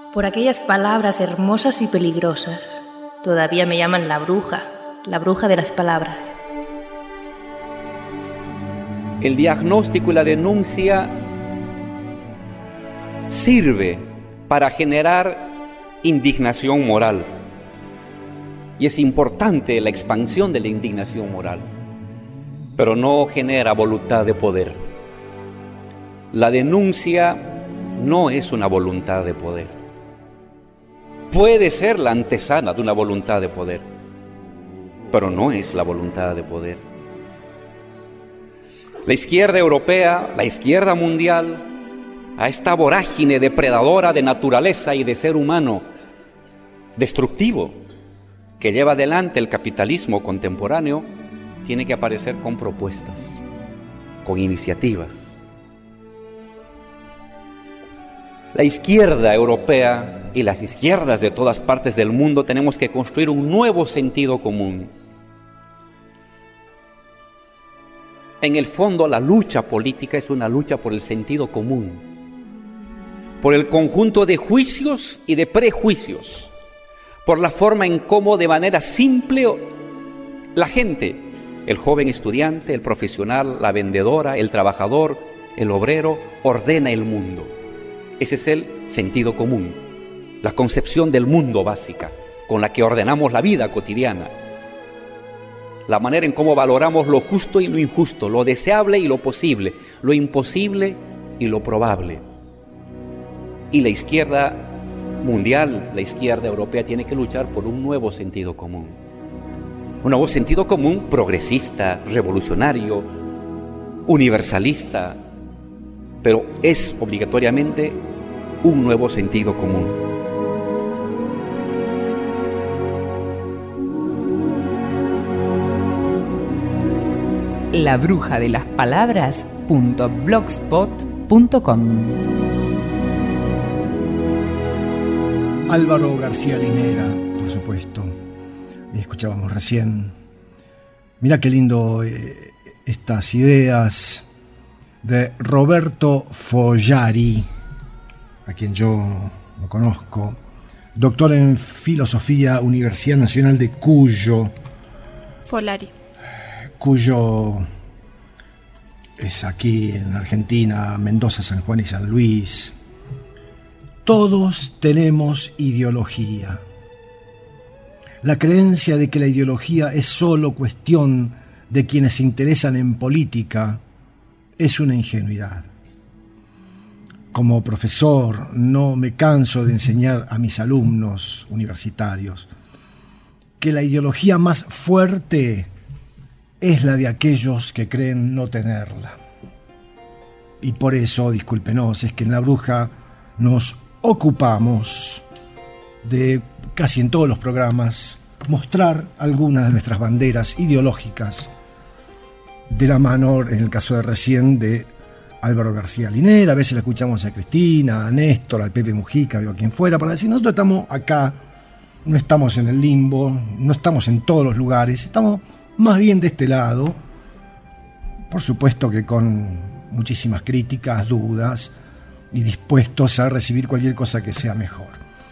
por aquellas palabras hermosas y peligrosas. Todavía me llaman la bruja de las palabras. El diagnóstico y la denuncia sirve para generar indignación moral. Y es importante la expansión de la indignación moral, pero no genera voluntad de poder. La denuncia no es una voluntad de poder. Puede ser la antesala de una voluntad de poder, pero no es la voluntad de poder. La izquierda europea, la izquierda mundial, a esta vorágine depredadora de naturaleza y de ser humano destructivo que lleva adelante el capitalismo contemporáneo, tiene que aparecer con propuestas, con iniciativas. La izquierda europea y las izquierdas de todas partes del mundo tenemos que construir un nuevo sentido común. En el fondo, la lucha política es una lucha por el sentido común, por el conjunto de juicios y de prejuicios, por la forma en cómo de manera simple la gente, el joven estudiante, el profesional, la vendedora, el trabajador, el obrero, ordena el mundo. Ese es el sentido común, la concepción del mundo básica con la que ordenamos la vida cotidiana, la manera en cómo valoramos lo justo y lo injusto, lo deseable y lo posible, lo imposible y lo probable. Y la izquierda mundial, la izquierda europea, tiene que luchar por un nuevo sentido común. Un nuevo sentido común progresista, revolucionario, universalista, pero es obligatoriamente un nuevo sentido común. labrujadelaspalabras.blogspot.com. Álvaro García Linera, por supuesto. Escuchábamos recién. Mira qué lindo estas ideas de Roberto Fogliari, a quien yo no conozco, doctor en Filosofía, Universidad Nacional de Cuyo. Fogliari. Cuyo es aquí en Argentina, Mendoza, San Juan y San Luis. Todos tenemos ideología. La creencia de que la ideología es solo cuestión de quienes se interesan en política es una ingenuidad. Como profesor, no me canso de enseñar a mis alumnos universitarios que la ideología más fuerte es la de aquellos que creen no tenerla. Y por eso, discúlpenos, es que en La Bruja nos ocupamos de, casi en todos los programas, mostrar algunas de nuestras banderas ideológicas de la mano, en el caso de recién, de Álvaro García Linera. A veces la escuchamos a Cristina, a Néstor, al Pepe Mujica o a quien fuera, para decir, nosotros estamos acá, no estamos en el limbo, no estamos en todos los lugares, estamos más bien de este lado, por supuesto que con muchísimas críticas, dudas, y dispuestos a recibir cualquier cosa que sea mejor.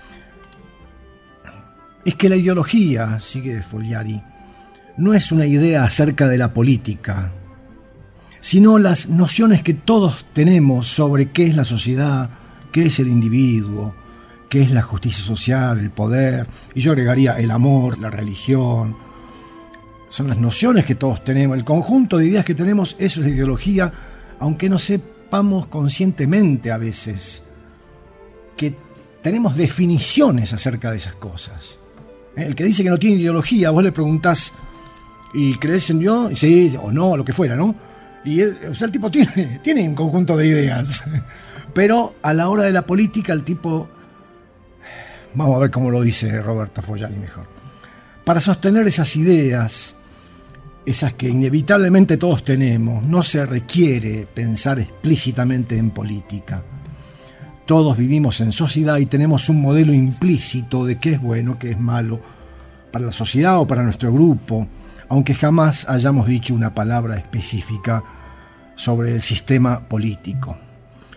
Es que la ideología, sigue Fogliari, no es una idea acerca de la política, sino las nociones que todos tenemos sobre qué es la sociedad, qué es el individuo, qué es la justicia social, el poder, y yo agregaría el amor, la religión. Son las nociones que todos tenemos, el conjunto de ideas que tenemos, eso es la ideología, aunque no sepamos conscientemente a veces que tenemos definiciones acerca de esas cosas. El que dice que no tiene ideología, vos le preguntás, ¿y crees en Dios? Y sí, o no, lo que fuera, ¿no? Y el tipo tiene un conjunto de ideas, pero a la hora de la política el tipo, vamos a ver cómo lo dice Roberto Fogliari mejor, para sostener esas ideas, esas que inevitablemente todos tenemos, no se requiere pensar explícitamente en política. Todos vivimos en sociedad y tenemos un modelo implícito de qué es bueno, qué es malo para la sociedad o para nuestro grupo, aunque jamás hayamos dicho una palabra específica sobre el sistema político.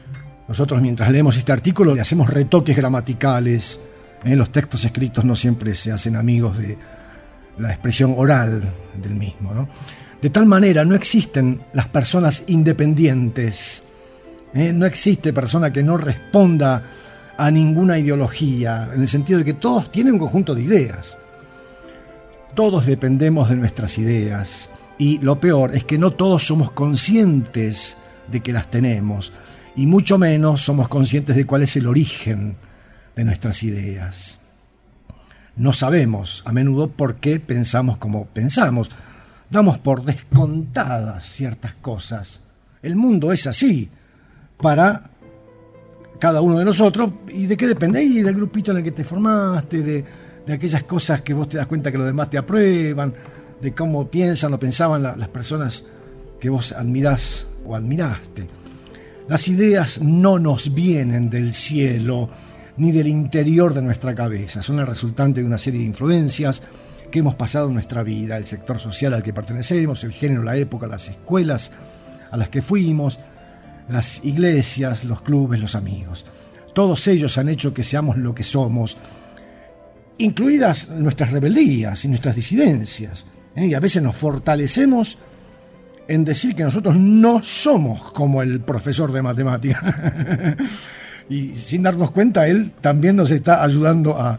Nosotros, mientras leemos este artículo, le hacemos retoques gramaticales. Los textos escritos no siempre se hacen amigos de la expresión oral del mismo, ¿no? De tal manera, no existen las personas independientes. No existe persona que no responda a ninguna ideología, en el sentido de que todos tienen un conjunto de ideas. Todos dependemos de nuestras ideas. Y lo peor es que no todos somos conscientes de que las tenemos. Y mucho menos somos conscientes de cuál es el origen de nuestras ideas. No sabemos a menudo por qué pensamos como pensamos. Damos por descontadas ciertas cosas. El mundo es así para cada uno de nosotros. ¿Y de qué depende? Y del grupito en el que te formaste, de aquellas cosas que vos te das cuenta que los demás te aprueban, de cómo piensan o pensaban las personas que vos admirás o admiraste. Las ideas no nos vienen del cielo ni del interior de nuestra cabeza. Son el resultante de una serie de influencias que hemos pasado en nuestra vida, el sector social al que pertenecemos, el género, la época, las escuelas a las que fuimos, las iglesias, los clubes, los amigos. Todos ellos han hecho que seamos lo que somos, incluidas nuestras rebeldías y nuestras disidencias. Y a veces nos fortalecemos en decir que nosotros no somos como el profesor de matemáticas. Y sin darnos cuenta, él también nos está ayudando a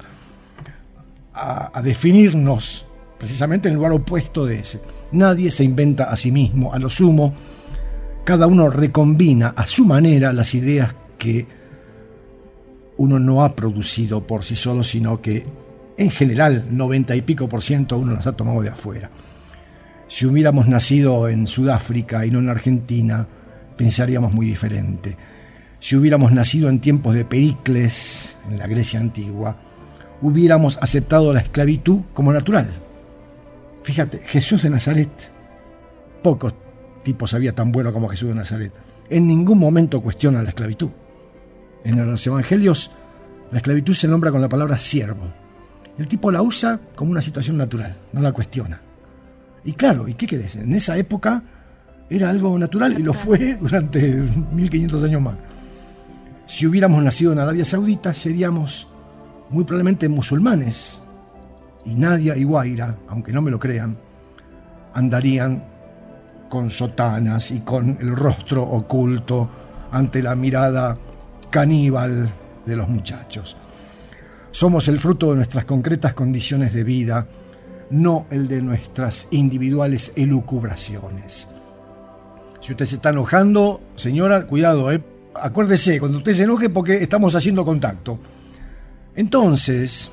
definirnos precisamente en el lugar opuesto de ese. Nadie se inventa a sí mismo. A lo sumo, cada uno recombina a su manera las ideas que uno no ha producido por sí solo, sino que en general 90 y pico % uno las ha tomado de afuera. Si hubiéramos nacido en Sudáfrica y no en Argentina, pensaríamos muy diferente. Si hubiéramos nacido en tiempos de Pericles, en la Grecia antigua, hubiéramos aceptado la esclavitud como natural. Fíjate, Jesús de Nazaret, pocos tipos había tan bueno como Jesús de Nazaret. En ningún momento cuestiona la esclavitud. En los evangelios, la esclavitud se nombra con la palabra siervo. El tipo la usa como una situación natural, no la cuestiona. Y claro, ¿y qué querés? En esa época era algo natural y lo fue durante 1500 años más. Si hubiéramos nacido en Arabia Saudita, seríamos muy probablemente musulmanes. Y Nadia y Guaira, aunque no me lo crean, andarían con sotanas y con el rostro oculto ante la mirada caníbal de los muchachos. Somos el fruto de nuestras concretas condiciones de vida, no el de nuestras individuales elucubraciones. Si usted se está enojando, señora, cuidado, acuérdese, cuando usted se enoje, porque estamos haciendo contacto. Entonces,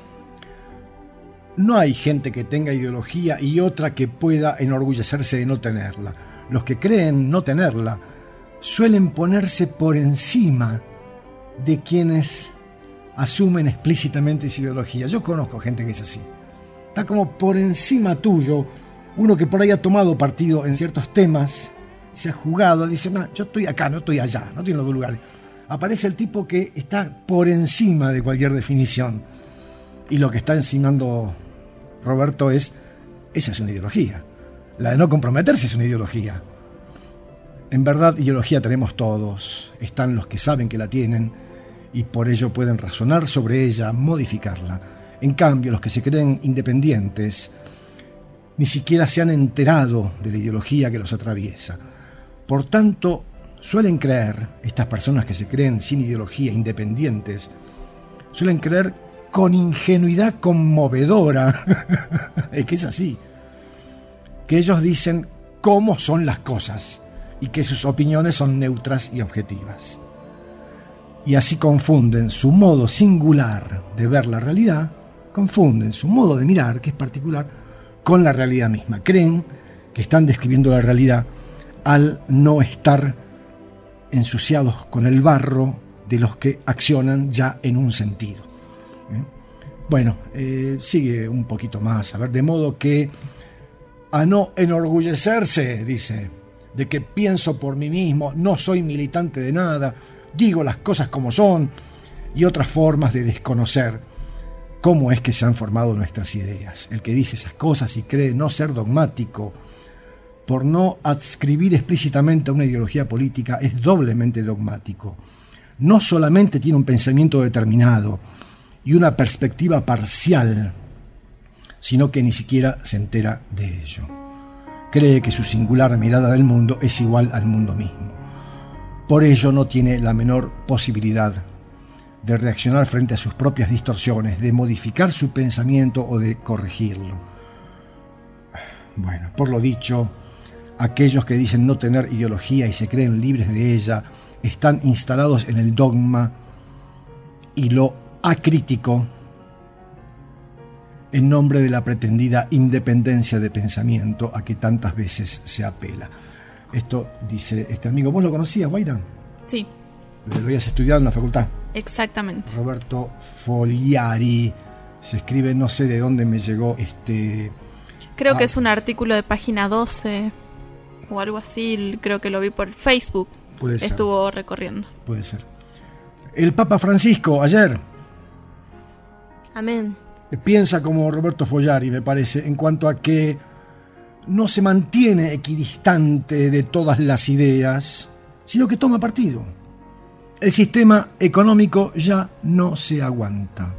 no hay gente que tenga ideología y otra que pueda enorgullecerse de no tenerla. Los que creen no tenerla suelen ponerse por encima de quienes asumen explícitamente su ideología. Yo conozco gente que es así. Está como por encima tuyo. Uno que por ahí ha tomado partido en ciertos temas, se ha jugado, dice, no, yo estoy acá, no estoy allá, no estoy en los dos lugares. Aparece el tipo que está por encima de cualquier definición. Y lo que está enseñando Roberto esa es una ideología. La de no comprometerse es una ideología. En verdad, ideología tenemos todos. Están los que saben que la tienen y por ello pueden razonar sobre ella, modificarla. En cambio, los que se creen independientes ni siquiera se han enterado de la ideología que los atraviesa. Por tanto, suelen creer, estas personas que se creen sin ideología, independientes, suelen creer con ingenuidad conmovedora, es que es así, que ellos dicen cómo son las cosas y que sus opiniones son neutras y objetivas. Y así confunden su modo singular de ver la realidad, confunden su modo de mirar, que es particular, con la realidad misma. Creen que están describiendo la realidad al no estar ensuciados con el barro de los que accionan ya en un sentido. Bueno, sigue un poquito más, a ver, de modo que a no enorgullecerse, dice, de que pienso por mí mismo, no soy militante de nada, digo las cosas como son, y otras formas de desconocer cómo es que se han formado nuestras ideas. El que dice esas cosas y cree no ser dogmático por no adscribir explícitamente a una ideología política es doblemente dogmático. no solamente tiene un pensamiento determinado y una perspectiva parcial, sino que ni siquiera se entera de ello. Cree que su singular mirada del mundo es igual al mundo mismo. Por ello no tiene la menor posibilidad de reaccionar frente a sus propias distorsiones, de modificar su pensamiento o de corregirlo. Bueno, por lo dicho, aquellos que dicen no tener ideología y se creen libres de ella están instalados en el dogma y lo acrítico en nombre de la pretendida independencia de pensamiento a que tantas veces se apela. Esto dice este amigo. ¿Vos lo conocías, Guaira? Sí. Lo habías estudiado en la facultad. Exactamente. Roberto Fogliari. Se escribe, no sé de dónde me llegó este... Creo que es un artículo de página 12 o algo así. Creo que lo vi por Facebook. Puede ser. Estuvo recorriendo. Puede ser. El Papa Francisco, ayer... Amén. Piensa como Roberto Fogliari, me parece, en cuanto a que no se mantiene equidistante de todas las ideas, sino que toma partido. El sistema económico ya no se aguanta.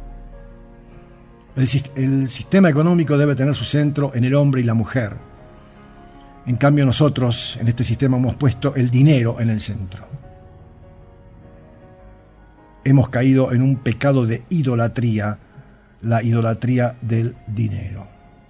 El sistema económico debe tener su centro en el hombre y la mujer. En cambio, nosotros en este sistema hemos puesto el dinero en el centro. Hemos caído en un pecado de idolatría, la idolatría del dinero.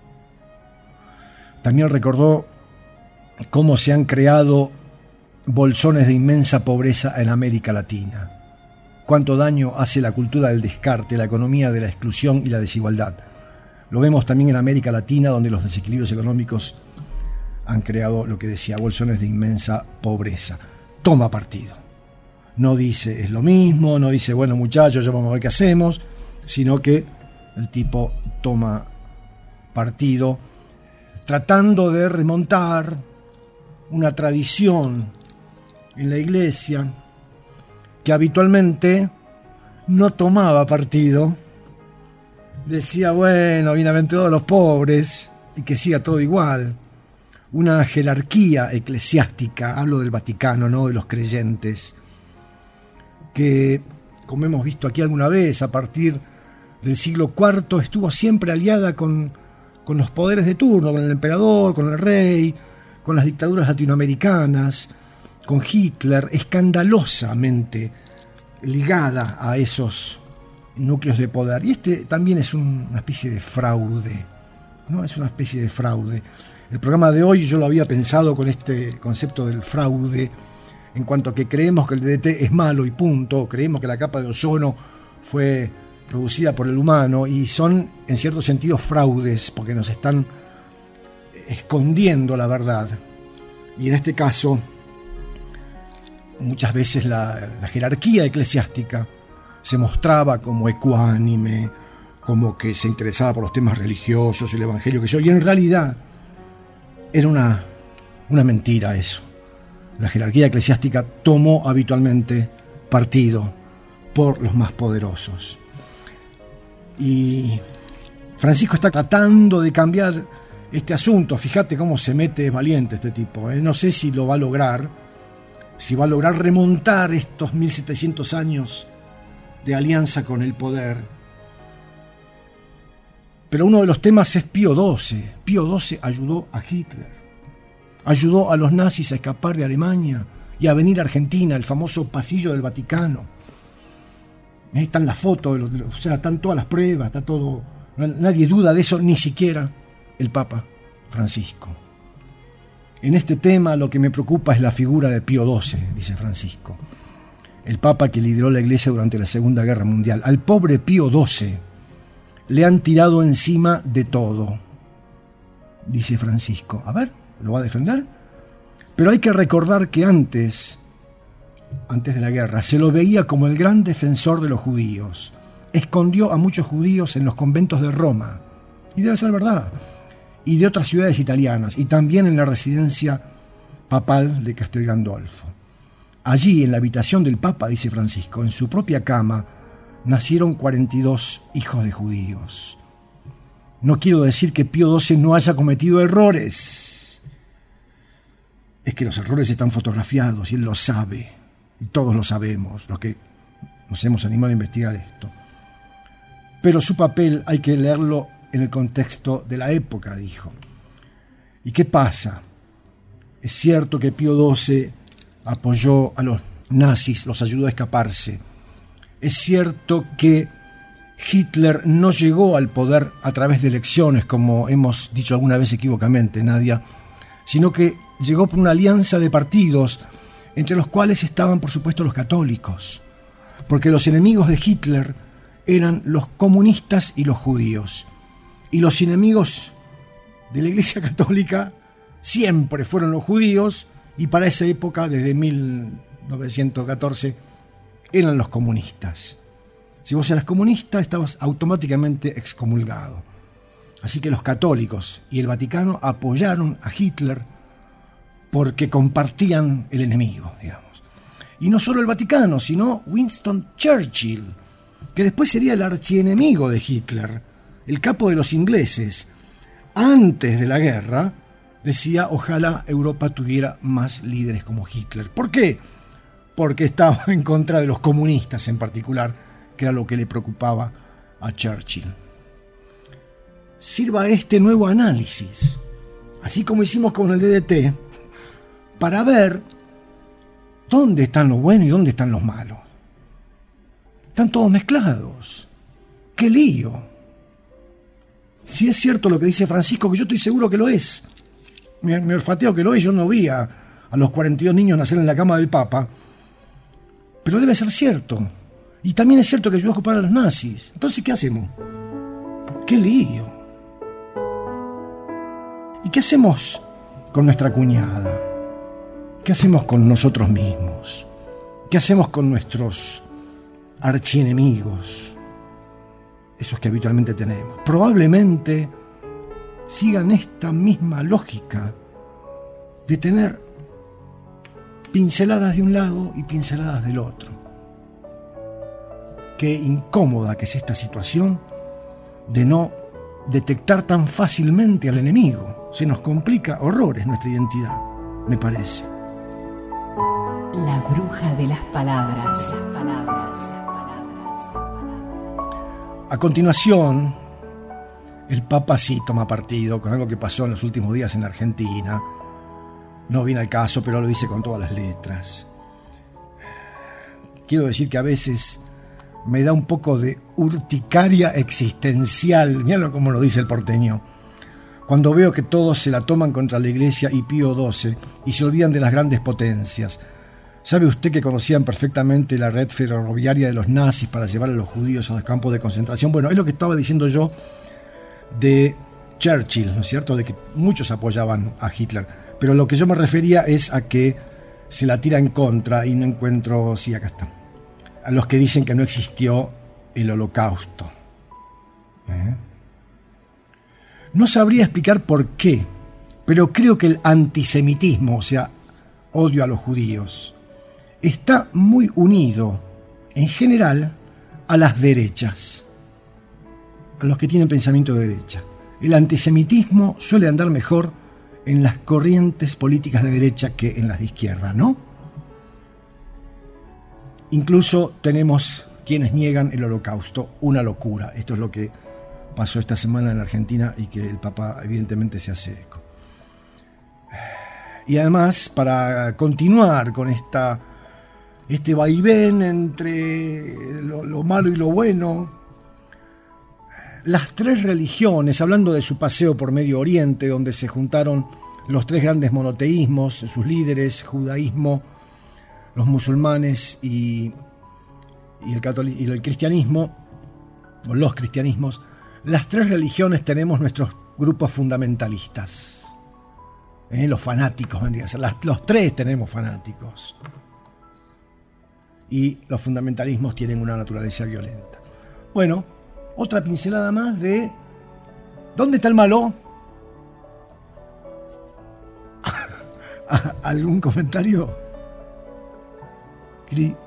También recordó cómo se han creado bolsones de inmensa pobreza en América Latina. Cuánto daño hace la cultura del descarte, la economía de la exclusión y la desigualdad. Lo vemos también en América Latina, donde los desequilibrios económicos han creado lo que decía, bolsones de inmensa pobreza. Toma partido. No dice es lo mismo, no dice bueno muchachos, ya vamos a ver qué hacemos, sino que el tipo toma partido tratando de remontar una tradición en la iglesia que habitualmente no tomaba partido. Decía, bueno, bienaventurados los pobres y que siga todo igual. Una jerarquía eclesiástica, hablo del Vaticano, no de los creyentes, que, como hemos visto aquí alguna vez, a partir del siglo IV estuvo siempre aliada con los poderes de turno, con el emperador, con el rey, con las dictaduras latinoamericanas, con Hitler, escandalosamente ligada a esos núcleos de poder. Y este también es una especie de fraude, ¿no? Es una especie de fraude. El programa de hoy yo lo había pensado con este concepto del fraude, en cuanto a que creemos que el DDT es malo y punto, creemos que la capa de ozono fue producida por el humano, y son en cierto sentido fraudes porque nos están escondiendo la verdad. Y en este caso muchas veces la jerarquía eclesiástica se mostraba como ecuánime, como que se interesaba por los temas religiosos, el evangelio, y en realidad era una mentira eso. La jerarquía eclesiástica tomó habitualmente partido por los más poderosos. Y Francisco está tratando de cambiar este asunto. Fíjate cómo se mete valiente este tipo, ¿eh? No sé si lo va a lograr, si va a lograr remontar estos 1700 años de alianza con el poder. Pero uno de los temas es Pío XII. Pío XII ayudó a Hitler, ayudó a los nazis a escapar de Alemania y a venir a Argentina, el famoso pasillo del Vaticano. Ahí están las fotos, o sea, están todas las pruebas, está todo. Nadie duda de eso, ni siquiera el Papa Francisco. En este tema lo que me preocupa es la figura de Pío XII, dice Francisco, el Papa que lideró la Iglesia durante la Segunda Guerra Mundial. Al pobre Pío XII le han tirado encima de todo, dice Francisco. A ver, ¿lo va a defender? Pero hay que recordar que antes de la guerra, se lo veía como el gran defensor de los judíos. Escondió a muchos judíos en los conventos de Roma, y debe ser verdad, y de otras ciudades italianas, y también en la residencia papal de Castel Gandolfo. Allí, en la habitación del Papa, dice Francisco, en su propia cama, nacieron 42 hijos de judíos. No quiero decir que Pío XII no haya cometido errores. Es que los errores están fotografiados y él lo sabe. y todos lo sabemos, los que nos hemos animado a investigar esto. Pero su papel hay que leerlo en el contexto de la época, dijo. ¿Y qué pasa? Es cierto que Pío XII apoyó a los nazis, los ayudó a escaparse. Es cierto que Hitler no llegó al poder a través de elecciones, como hemos dicho alguna vez equívocamente, Nadia, sino que llegó por una alianza de partidos, entre los cuales estaban, por supuesto, los católicos, porque los enemigos de Hitler eran los comunistas y los judíos, y los enemigos de la Iglesia Católica siempre fueron los judíos, y para esa época, desde 1914, eran los comunistas. Si vos eras comunista, estabas automáticamente excomulgado. Así que los católicos y el Vaticano apoyaron a Hitler porque compartían el enemigo, digamos. Y no solo el Vaticano, sino Winston Churchill, que después sería el archienemigo de Hitler, el capo de los ingleses. Antes de la guerra, decía, ojalá Europa tuviera más líderes como Hitler. ¿Por qué? Porque estaba en contra de los comunistas en particular, que era lo que le preocupaba a Churchill. Sirva este nuevo análisis, así como hicimos con el DDT, para ver dónde están los buenos y dónde están los malos. Están todos mezclados. ¡Qué lío! Si es cierto lo que dice Francisco, que yo estoy seguro que lo es, me olfateo que lo es, yo no vi a los 42 niños nacer en la cama del Papa, pero debe ser cierto. Y también es cierto que ayudó a ocupar a los nazis. Entonces, ¿qué hacemos? ¡Qué lío! ¿Y qué hacemos con nuestra cuñada? ¿Qué hacemos con nosotros mismos? ¿Qué hacemos con nuestros archienemigos? Esos que habitualmente tenemos. Probablemente sigan esta misma lógica de tener pinceladas de un lado y pinceladas del otro. Qué incómoda que es esta situación de no detectar tan fácilmente al enemigo. Se nos complica horrores nuestra identidad, me parece. La bruja de las palabras. A continuación, el Papa sí toma partido con algo que pasó en los últimos días en Argentina. No viene al caso, pero lo dice con todas las letras. Quiero decir que a veces me da un poco de urticaria existencial, míralo como lo dice el porteño, cuando veo que todos se la toman contra la Iglesia y Pío XII y se olvidan de las grandes potencias. ¿Sabe usted que conocían perfectamente la red ferroviaria de los nazis para llevar a los judíos a los campos de concentración? Bueno, es lo que estaba diciendo yo de Churchill, ¿no es cierto?, de que muchos apoyaban a Hitler, pero lo que yo me refería es a que se la tira en contra y no encuentro, sí, acá está, a los que dicen que no existió el Holocausto. No sabría explicar por qué, pero creo que el antisemitismo, o sea, odio a los judíos, está muy unido, en general, a las derechas, a los que tienen pensamiento de derecha. El antisemitismo suele andar mejor en las corrientes políticas de derecha que en las de izquierda, ¿no? Incluso tenemos quienes niegan el Holocausto, una locura. Esto es lo que pasó esta semana en Argentina y que el Papa evidentemente se hace eco. Y además, para continuar con este vaivén entre lo malo y lo bueno, las tres religiones, hablando de su paseo por Medio Oriente, donde se juntaron los tres grandes monoteísmos, sus líderes, judaísmo, los musulmanes y el cristianismo, o los cristianismos, las tres religiones tenemos nuestros grupos fundamentalistas. Los fanáticos, vendrían a ser. Los tres tenemos fanáticos. Y los fundamentalismos tienen una naturaleza violenta. Bueno, otra pincelada más de ¿dónde está el malo? ¿Algún comentario? Cri.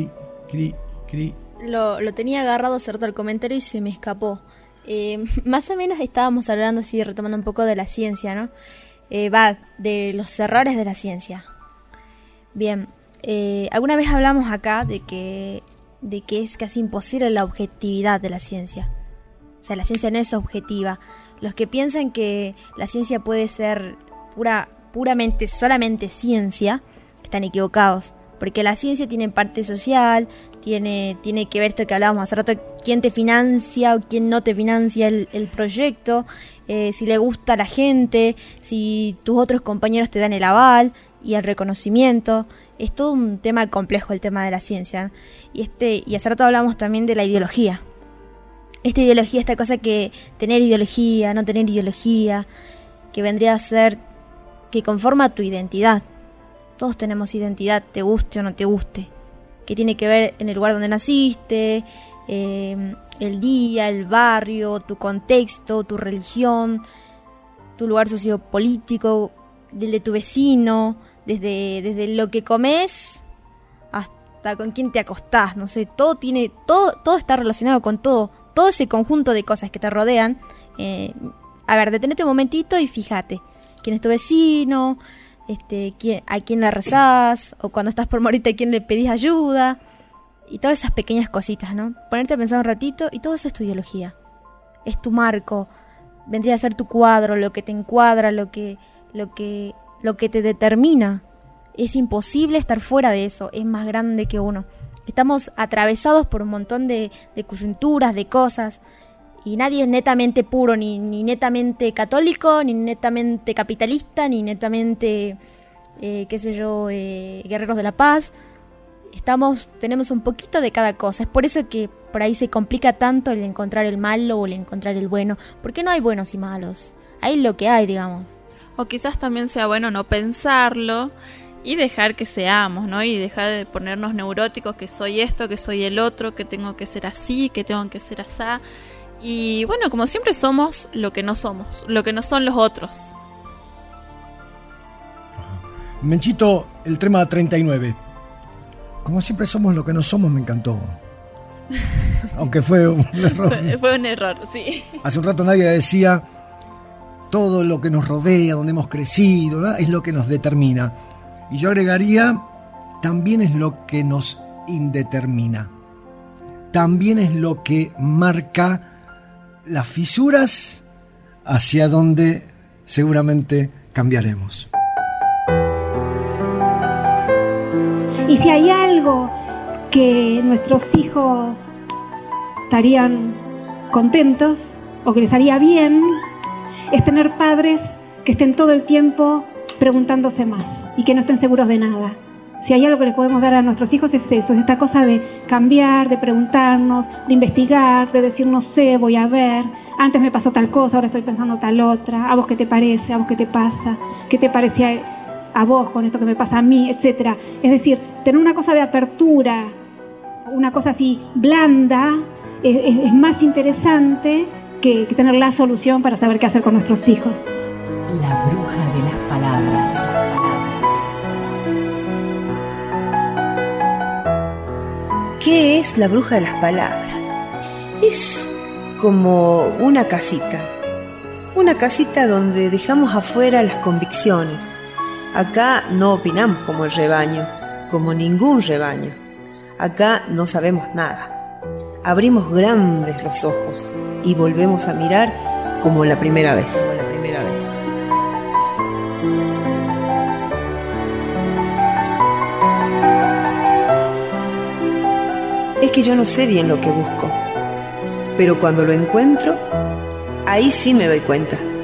Lo tenía agarrado cierto el comentario y se me escapó. Más o menos estábamos hablando así, retomando un poco de la ciencia, ¿no? De los errores de la ciencia. Bien, Alguna vez hablamos acá de que es casi imposible la objetividad de la ciencia. O sea, la ciencia no es objetiva. Los que piensan que la ciencia puede ser puramente, solamente ciencia, están equivocados. Porque la ciencia tiene parte social, tiene que ver esto que hablábamos hace rato, quién te financia o quién no te financia el proyecto, si le gusta a la gente, si tus otros compañeros te dan el aval y el reconocimiento. Es todo un tema complejo el tema de la ciencia, ¿no? Y hace rato hablamos también de la ideología. Esta ideología, esta cosa que tener ideología, no tener ideología, que vendría a ser que conforma tu identidad. Todos tenemos identidad, te guste o no te guste, que tiene que ver en el lugar donde naciste, el día, el barrio, tu contexto, tu religión, tu lugar sociopolítico, el de tu vecino, desde lo que comes hasta con quién te acostás, no sé, todo está relacionado con todo ese conjunto de cosas que te rodean. A ver, detenete un momentito y fíjate quién es tu vecino, a quién le rezás, o cuando estás por morirte a quién le pedís ayuda, y todas esas pequeñas cositas, ¿no? Ponerte a pensar un ratito, y todo eso es tu ideología, es tu marco, vendría a ser tu cuadro, lo que te encuadra, lo que te determina. Es imposible estar fuera de eso, es más grande que uno. Estamos atravesados por un montón de coyunturas, de cosas, y nadie es netamente puro, ni netamente católico, ni netamente capitalista, ni netamente, guerreros de la paz. Tenemos un poquito de cada cosa. Es por eso que por ahí se complica tanto el encontrar el malo o el encontrar el bueno, porque no hay buenos y malos, hay lo que hay, digamos. O quizás también sea bueno no pensarlo y dejar que seamos, ¿no? Y dejar de ponernos neuróticos, que soy esto, que soy el otro, que tengo que ser así, que tengo que ser asá. Y bueno, como siempre somos lo que no somos, lo que no son los otros. Menchito, el tema 39. Como siempre somos lo que no somos, me encantó. Aunque fue un error. Fue un error, sí. Hace un rato nadie decía, todo lo que nos rodea, donde hemos crecido, ¿no? Es lo que nos determina. Y yo agregaría, también es lo que nos indetermina. También es lo que marca las fisuras hacia donde seguramente cambiaremos. Y si hay algo que nuestros hijos estarían contentos o que les haría bien, es tener padres que estén todo el tiempo preguntándose más y que no estén seguros de nada. Si hay algo que le podemos dar a nuestros hijos es eso, es esta cosa de cambiar, de preguntarnos, de investigar, de decir no sé, voy a ver, antes me pasó tal cosa, ahora estoy pensando tal otra, a vos qué te parece, a vos qué te pasa, qué te parecía a vos con esto que me pasa a mí, etcétera. Es decir, tener una cosa de apertura, una cosa así blanda, es más interesante que tener la solución para saber qué hacer con nuestros hijos. La bruja de las palabras. ¿Qué es la bruja de las palabras? Es como una casita donde dejamos afuera las convicciones. Acá no opinamos como el rebaño, como ningún rebaño. Acá no sabemos nada. Abrimos grandes los ojos y volvemos a mirar como la primera vez. Es que yo no sé bien lo que busco, pero cuando lo encuentro, ahí sí me doy cuenta.